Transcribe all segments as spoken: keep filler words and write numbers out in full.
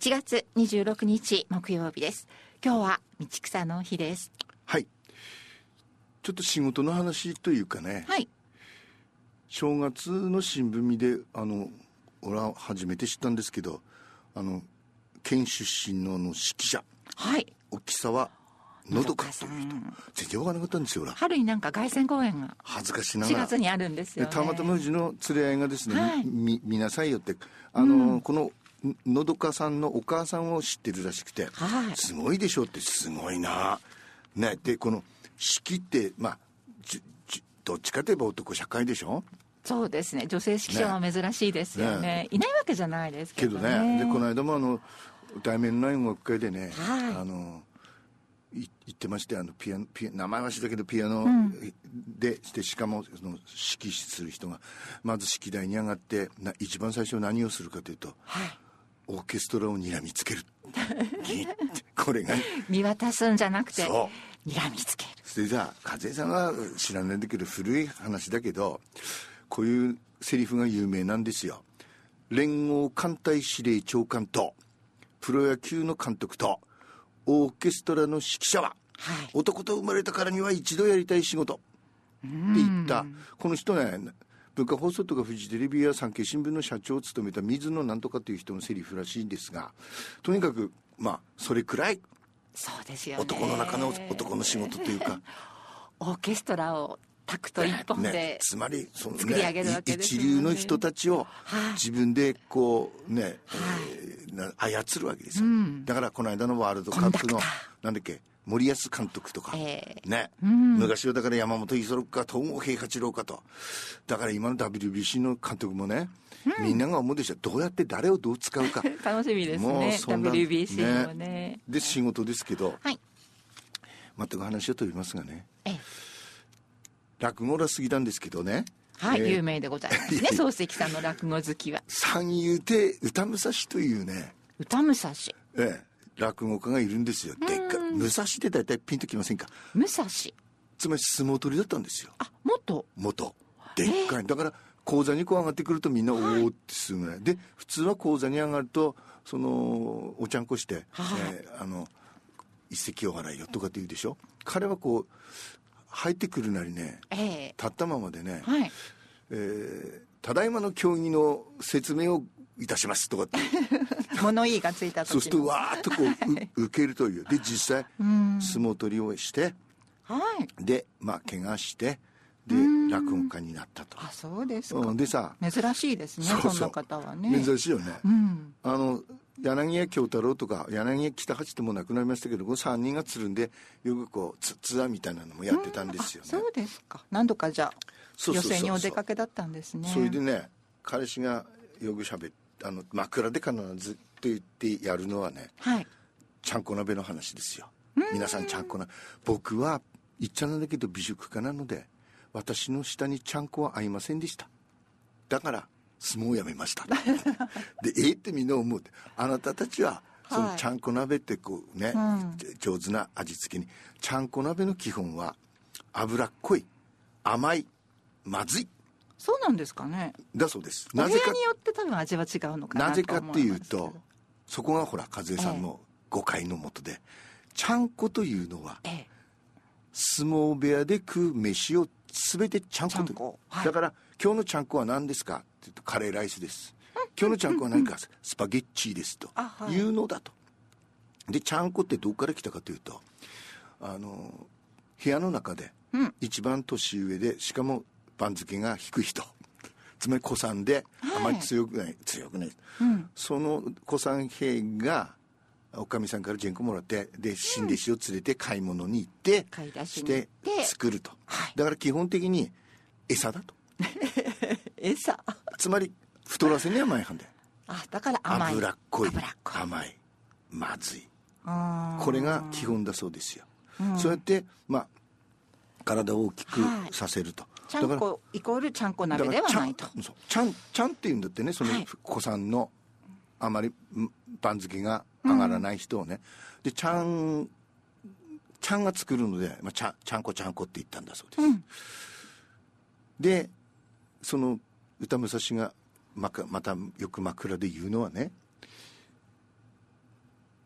ちがつにじゅうろくにち木曜日です。今日は道草の日です。 はい。ちょっと仕事の話というかね、 はい。 正月の新聞見であの俺は初めて知ったんですけど、あの県出身のあの指揮者、 はい。 沖沢のどかという人、全然わからなかったんですよ。俺春になんか凱旋公演が恥ずかしながしらがつにあるんですよね。 でたまたまうちの連れ合いがですね、 はい、 み見なさいよってあの、うん、こののどかさんのお母さんを知ってるらしくて、 はい、 すごいでしょって、すごいなね。でこの指揮ってまあじじどっちかといえば男社会でしょ。 そうですね、女性指揮者は珍しいですよ ね, ねいないわけじゃないですけど ね, けどね。でこの間もあの題名のない音楽会でね、 はい、 あの言ってまして、あのピアノピア名前は知ったけどピアノで、うん、してしかもその指揮する人がまず指揮台に上がってな一番最初何をするかというと、 はい、 オーケストラを睨みつけるこれが見渡すんじゃなくて睨みつける。 それじゃあ和江さんは知らないんだけど古い話だけど、こういうセリフが有名なんですよ。連合艦隊司令長官とプロ野球の監督とオーケストラの指揮者は、はい、男と生まれたからには一度やりたい仕事って言ったこの人ね、文化放送とかフジテレビや産経新聞の社長を務めた水野なんとかという人のセリフらしいんですが、とにかくまあそれくらいそうですよね、 男の中の男の仕事というかオーケストラをタクト一本で、ね、 つまりその、ね、 作り上げるわけですよね。 一流の人たちを自分でこうね、はい、えー、操るわけですよ、うん、だからこの間のワールドカップのなんだっけ森保監督とか、えー、ね、うん、昔はだから山本五十六か東郷平八郎かと、だから今の ダブリュービーシー の監督もね、うん、みんなが思うでしょ、どうやって誰をどう使うか楽しみですね、 ダブリュービーシー もね、 ねで仕事ですけど、 はい、 全く話を飛びますがね、 ええ、 落語ら過ぎたんですけどね、 はい、えー、有名でございますね漱石さんの落語好きは三遊亭歌武蔵というね、 歌武蔵、 ええ、落語家がいるんですよ。でっか武蔵って大体ピンときませんか。 武蔵つまり相撲取りだったんですよ。 あ、元元でっかい、えー、だから講座にこう上がってくるとみんな、はい、おおってするぐらいで、普通は講座に上がるとそのおちゃんこして、はい、えー、あの一席お払いよとかって言うでしょ。彼はこう入ってくるなりね、えー、立ったままでね、はい、えー、ただいまの競技の説明をいたしますとかって物言いがついた時そうするとわーっとこう受けるというで、実際相撲取りをして、 はい、 でまあ怪我してで落語家になったと。 あ、そうですか、 うん、でさ珍しいですね。そうそう、そんな方はね珍しいよね、 うん、あの柳家京太郎とか柳家北八ってもう亡くなりましたけど、このさんにんがつるんでよくこう ツ, ツアーみたいなのもやってたんですよね。 そうですか。何度かじゃあ寄席にお出かけだったんですね。 それでね、彼氏がよくしゃべってあの枕で必ずと言ってやるのはね、はい、ちゃんこ鍋の話ですよ。皆さんちゃんこな、僕は言っちゃなんだけど美食家なので私の舌にちゃんこは合いませんでした、だから相撲をやめましたでええってみんな思うって、あなたたちはそのちゃんこ鍋ってこうね、はい、上手な味付けに、ちゃんこ鍋の基本は脂っこい、甘い、まずい、 そうなんですかね。 だそうです。 お部屋によって多分味は違うのかなと思いますけど。 なぜかっていうと、そこがほら和江さんの誤解のもとで、ええ、ちゃんこというのは、ええ、相撲部屋で食う飯を全てちゃんこと、はい、だから今日のちゃんこは何ですかって言うとカレーライスです、うん、今日のちゃんこは何かスパゲッチーですというのだと。でちゃんこってどこから来たかというと、あの部屋の中で一番年上で、しかも番付が低い人、つまり古参であまり強くない、はい、強くない、うん、その古参兵がおかみさんからジェンコもらって、で新弟子を連れて買い物に行って、うん、買い出しに行ってして作ると、はい、だから基本的に餌だと餌つまり太らせに甘いはんで、 あ、だから甘い、 脂っこい、甘い、まずい、これが基本だそうですよ、うん、そうやってまあ体を大きくさせると、はい、 ちゃんこイコールちゃんこ鍋ではないと。 そうちゃんちゃんっていうんだってね、その子さんのあまり番付が上がらない人をね、うん、でちゃんちゃんが作るので、まあ、ちゃんちゃんこちゃんこって言ったんだそうです、うん、でその歌武蔵がま, またよく枕で言うのはね、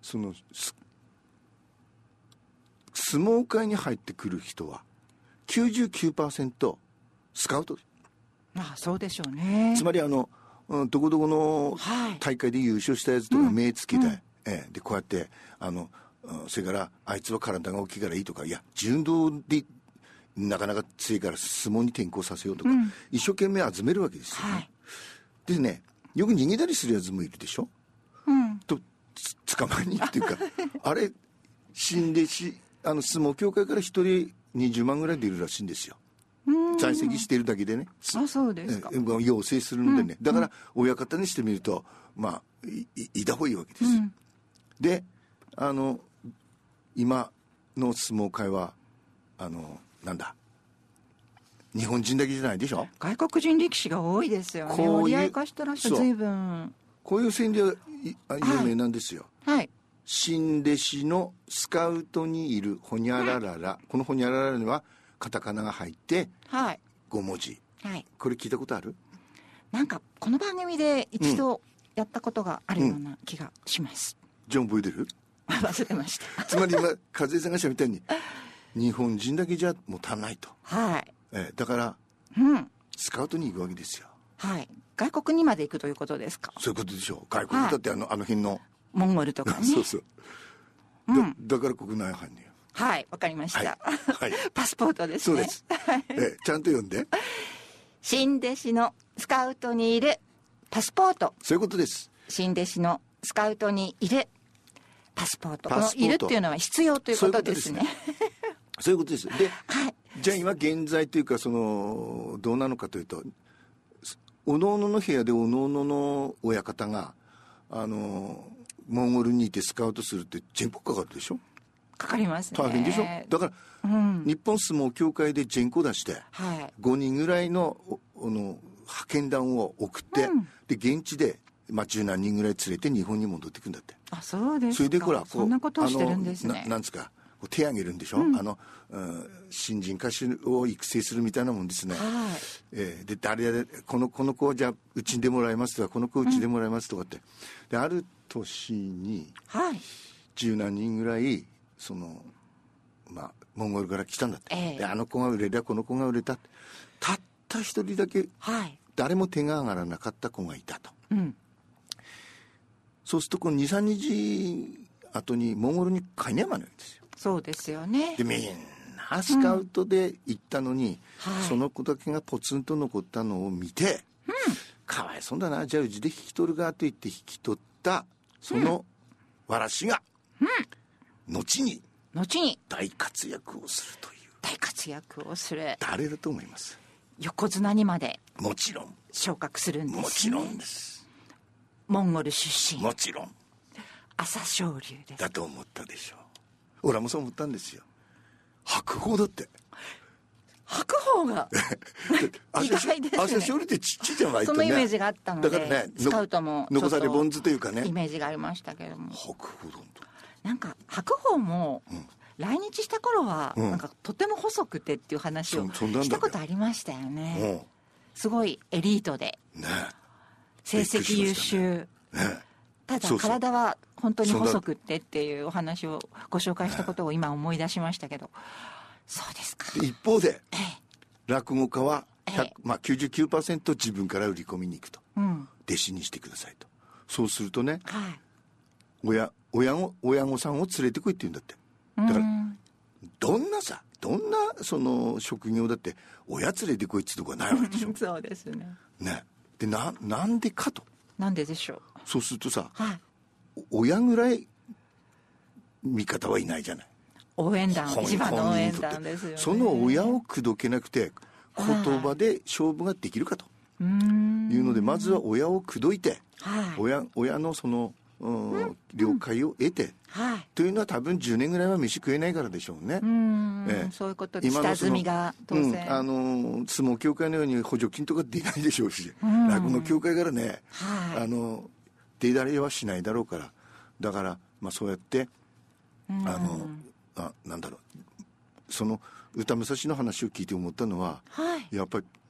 その相撲界に入ってくる人は きゅうじゅうきゅうパーセント スカウト。 ああ、そうでしょうね。 つまりあのどこどこの大会で優勝したやつとか目つけて、うんうん、えー、でこうやってあのそれからあいつは体が大きいからいいとか、いや柔道でなかなか強いから相撲に転向させようとか、うん、一生懸命集めるわけですよね、はい、でね、よく逃げたりするやつもいるでしょ、うん、と捕まえに行くっていうかあれ死んでしあの相撲協会から一人にじゅうまんぐらい出るらしいんですよ。在籍しているだけでね。 あ、そうですか。 要請するのでね、うん、だから親方にしてみるとまあ い, いた方がいいわけです、うん、であの今の相撲界はあのなんだ日本人だけじゃないでしょ。 外国人力士が多いですよね。こういう折り合い化したらしい随分こういう線では有名なんですよ。 はい、はい、 新弟子のスカウトにいるホニャラララ、はい、このホニャラララにはカタカナが入ってごもじ、 はい、 これ聞いたことある？ なんかこの番組で一度やったことがあるような気がします、 うん、じゃあ覚えてる？ 忘れてましたつまり今和江さんがしゃべったように日本人だけじゃもう足んないと、 はい、 えー、だから、 うん、 スカウトに行くわけですよ。 はい、外国にまで行くということですか？ そういうことでしょう。外国だってあの、はい、あの辺のモンゴルとかねそうそう、うん、だ, だから国内入んねよ。 はい、わかりました、 はいはい、 パスポートですね。 そうです、えちゃんと読んで新弟子のスカウトにいるパスポート。 そういうことです。 新弟子のスカウトにいるパスポート。このいるっていうのは必要ということですね。 そういうことです。で、 はい、 じゃあ今現在というかそのどうなのかというと、おのおのの部屋でおのおのの親方があのモンゴルにいてスカウトするって全国かかるでしょ。 かかりますね。 大変でしょ。だから、うん、日本相撲協会でジェンコ出して、 はい、 ごにんぐらいのあの派遣団を送って、うん、で現地で、まあ、十何人ぐらい連れて日本に戻っていくんだって。 あ、そうですか。 それでほらこうそんなことをしてるんですね。 な, なんですかこう手挙げるんでしょ、うん、あの、うん、新人歌手を育成するみたいなもんですね、 はい、 えー、で誰やこのこの子をじゃあうちにでもらいますとかこの子をうちでもらいますとかって、うん、である年に十何人ぐらいそのまあモンゴルから来たんだって、えー、であの子が売れたこの子が売れたたった一人だけ、 はい、 誰も手が上がらなかった子がいたと、 うん、 そうするとこのにさんにち後にモンゴルに帰んねばなるんですよ。 そうですよね。 でみんなスカウトで行ったのに、 うん、はい、 その子だけがポツンと残ったのを見て、 うん、 かわいそうだな、じゃあうちで引き取るがと言って引き取ったそのわらしが、 うん、 後に後に大活躍をするという。 大活躍をする。 誰だと思います？ 横綱にまでもちろん昇格するんですね。 もちろんです。 モンゴル出身。 もちろん朝青龍です。 だと思ったでしょう。俺もそう思ったんですよ。白鵬だって。 白鵬が意外ですね。 朝青龍ってちっちゃいじゃないとね。 そのイメージがあったので、だからね、スカウトも残されボンズというかね、 イメージがありましたけれども。 白鵬だと。 なんか白鵬も、うん、来日した頃は、うん、なんかとても細くてっていう話をしたことありましたよね。うん、すごいエリートで、 ね、 成績優秀、 ね、 ただ体は本当に細くってっていうお話をご紹介したことを今思い出しましたけど、そうですか。 一方で、 ええ、 落語家は、ええ、まあ、きゅうじゅうきゅうパーセント 自分から売り込みに行くと、 うん、 弟子にしてくださいと。そうするとね、 はい、 親親御親御さんを連れてこいって言うんだって。だからどんなさどんなその職業だって親連れてこいってとこはないわけでしょそうですね。 ねで な, なんでかと。 なんででしょう。 そうするとさ、 はい、 親ぐらい味方はいないじゃない。 応援団、一番の応援団ですよね。 その親を口説けなくて言葉で勝負ができるかというので、まずは親を口説いて、 はい、 親, 親のそのうん、了解を得て、 はい、 というのは多分じゅうねんぐらいは飯食えないからでしょうね。 うん、ええ、そういうことで下積みが当然、うん、 あの相撲協会のように補助金とか出ないでしょうし、うん、落語協会からね、 はい、 あの出だれはしないだろうから、だから、まあ、そうやって、うん、あのあなんだろう、その歌武蔵の話を聞いて思ったのは、 はい、 やっぱり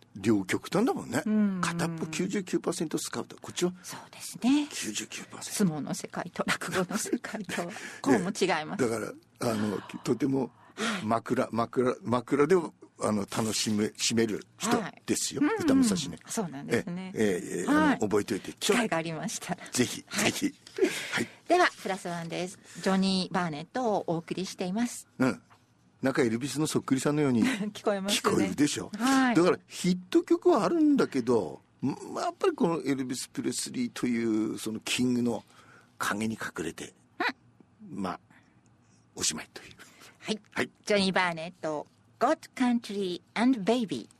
両極端だもんね。ん片っぽ きゅうじゅうきゅうパーセント スカウト、こっちはそうですねきゅうじゅうきゅうパーセント相撲の世界と落語の世界とこうも違います。 だからあのとても枕枕枕であの楽しめしめる人ですよ、はい、歌武蔵ね、 うん、そうなんですね。 えええ、はい、覚えておいて、 機会がありましたらぜひ、はい、ぜひ、 はい、ではプラスワンです。ジョニー・バーネットをお送りしています。 うん、なんかエルビスのそっくりさんのように聞こえますね。 聞こえるでしょ、 はい、 だからヒット曲はあるんだけど、まあ、やっぱりこのエルビス・プレスリーというそのキングの影に隠れて、うん、まあおしまいという。 はい、はい、ジョニー・バーネット God Country and Baby